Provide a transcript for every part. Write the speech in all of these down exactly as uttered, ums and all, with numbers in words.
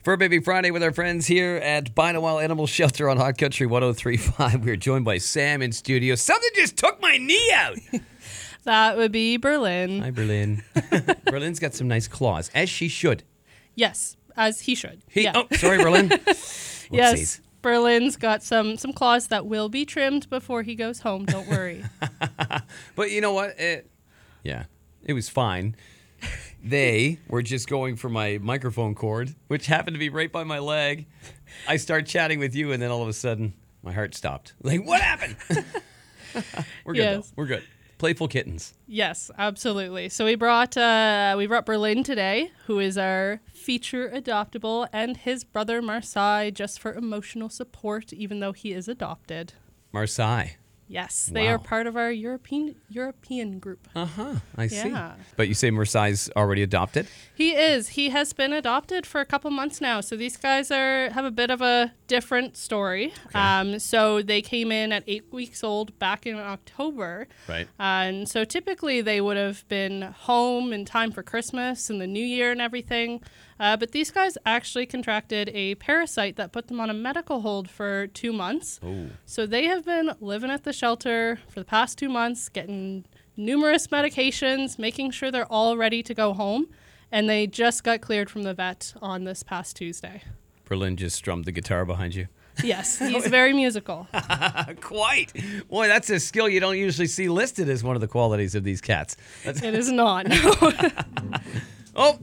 Fur Baby Friday with our friends here at Bide a While Animal Shelter on Hot Country one oh three point five. We're joined by Sam in studio. Something just took my knee out. That would be Berlin. Hi, Berlin. Berlin's got some nice claws, as she should. Yes, as he should. He, yeah. Oh, sorry, Berlin. Yes, Berlin's got some some claws that will be trimmed before he goes home. Don't worry. But you know what? It, yeah, it was fine. They were just going for my microphone cord, which happened to be right by my leg. I start chatting with you, and then all of a sudden, my heart stopped. Like, what happened? We're good, Yes. though. We're good. Playful kittens. Yes, absolutely. So we brought uh, we brought Berlin today, who is our feature adoptable, and his brother Marseille, just for emotional support, even though he is adopted. Marseille. Yes, they Wow. are part of our European European group. Uh-huh. I see. Yeah. But you say Marseille's already adopted? He is. He has been adopted for a couple months now. So these guys are have a bit of a different story. Okay. Um, so they came in at eight weeks old back in October. Right. And so typically they would have been home in time for Christmas and the New Year and everything. Uh, but these guys actually contracted a parasite that put them on a medical hold for two months. Oh. So they have been living at the shelter for the past two months, getting numerous medications, making sure they're all ready to go home. And they just got cleared from the vet on this past Tuesday. Berlin just strummed the guitar behind you. Yes, he's very musical. Quite. Boy, that's a skill you don't usually see listed as one of the qualities of these cats. That's- It is not. Oh!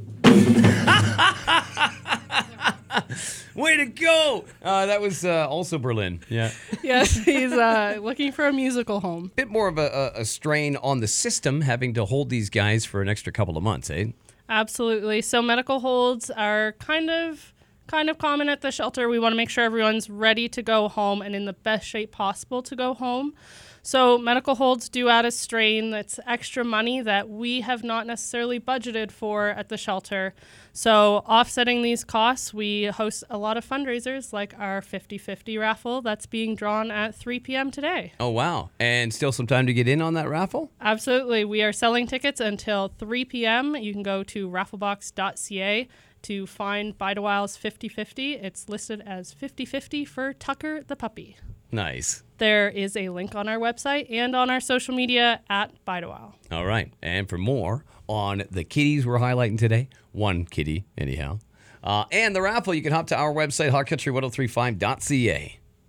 Way to go! Uh, that was uh, also Berlin. Yeah. Yes, he's uh, looking for a musical home. Bit more of a, a, a strain on the system having to hold these guys for an extra couple of months, eh? Absolutely. So medical holds are kind of kind of common at the shelter. We want to make sure everyone's ready to go home and in the best shape possible to go home. So medical holds do add a strain. That's extra money that we have not necessarily budgeted for at the shelter. So offsetting these costs, we host a lot of fundraisers like our fifty-fifty raffle that's being drawn at three p.m. today. Oh, wow. And still some time to get in on that raffle? Absolutely. We are selling tickets until three p.m. You can go to rafflebox dot c a to find Bide a While's fifty-fifty. It's listed as fifty-fifty for Tucker the puppy. Nice. There is a link on our website and on our social media at Bide a While. All right. And for more on the kitties we're highlighting today, one kitty anyhow, uh, and the raffle, you can hop to our website, hot country one oh three five dot c a.